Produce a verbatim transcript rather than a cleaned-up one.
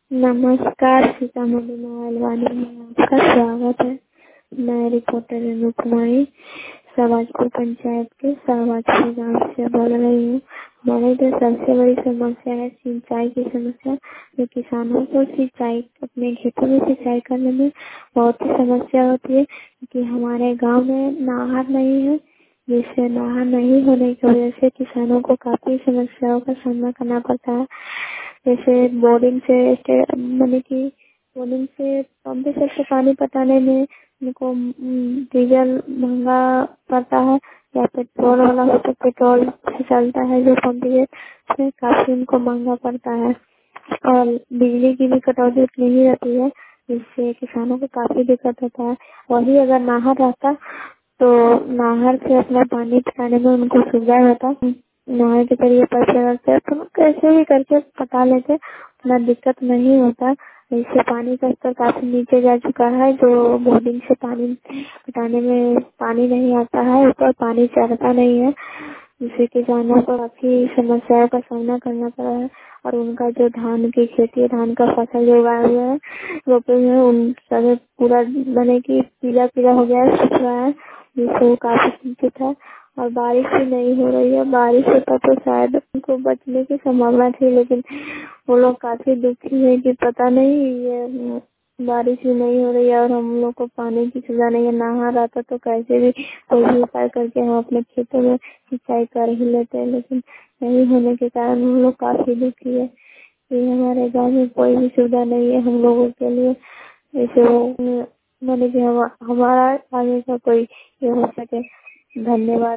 नमस्कार, सीतामढ़ी मोबाइल में आपका स्वागत है। मैं रिपोर्टर रेणु कुमारी शाहबाजपुर पंचायत के शाहबाजपुर गाँव से बोल रही हूँ। हमारे इधर सबसे बड़ी समस्या है सिंचाई की समस्या। जो किसानों को सिंचाई अपने खेतों में सिंचाई करने में बहुत ही समस्या होती है, क्योंकि हमारे गांव में नहर नहीं है। जिससे नहर नहीं होने की वजह से किसानों को काफी समस्याओं का सामना करना पड़ता है। जैसे बोरिंग से मैंने की बोरिंग से पंप सेट से पानी पटाने में उनको डीजल महंगा पड़ता है, या पेट्रोल वाला हो तो पेट्रोल से चलता है जो पंप से काफी उनको महंगा पड़ता है। और बिजली की भी कटौती उतनी ही रहती है, जिससे किसानों को काफी दिक्कत होता है। वही अगर नहर रहता तो नहर से अपना पानी पटाने में उनको सुविधा होता। नहर के जरिए पैसे लगते तो कैसे भी करके पटा लेते, उतना दिक्कत नहीं होता। इससे पानी का स्तर काफी नीचे जा चुका है। जो बोर्डिंग से पानी पटाने में पानी नहीं आता है, ऊपर पानी चढ़ता नहीं है, जिससे किसानों को काफी समस्याओं का सामना करना पड़ा है। और उनका जो धान की खेती है, धान का फसल जो उगाया हुआ है रोपे हुए हैं, उन सब पूरा बने की पीला पीला हो गया है, सूख रहा है, जिससे वो काफी चिंतित है। और बारिश भी नहीं हो रही है। बारिश होता तो शायद उनको बचने की संभावना थी, लेकिन वो लोग काफी दुखी है कि पता नहीं ये बारिश भी नहीं हो रही है और हम लोग को पानी की सुविधा नहीं है। नहर आता तो कैसे भी कोई भी उपाय करके हम अपने खेतों में सिंचाई कर ही लेते हैं, लेकिन नहीं होने के कारण हम लोग काफी दुखी है कि हमारे गांव में कोई भी सुविधा नहीं है हम लोगों के लिए। जैसे वो मैंने कि हम, हमारा आगे का कोई ये हो सके। धन्यवाद।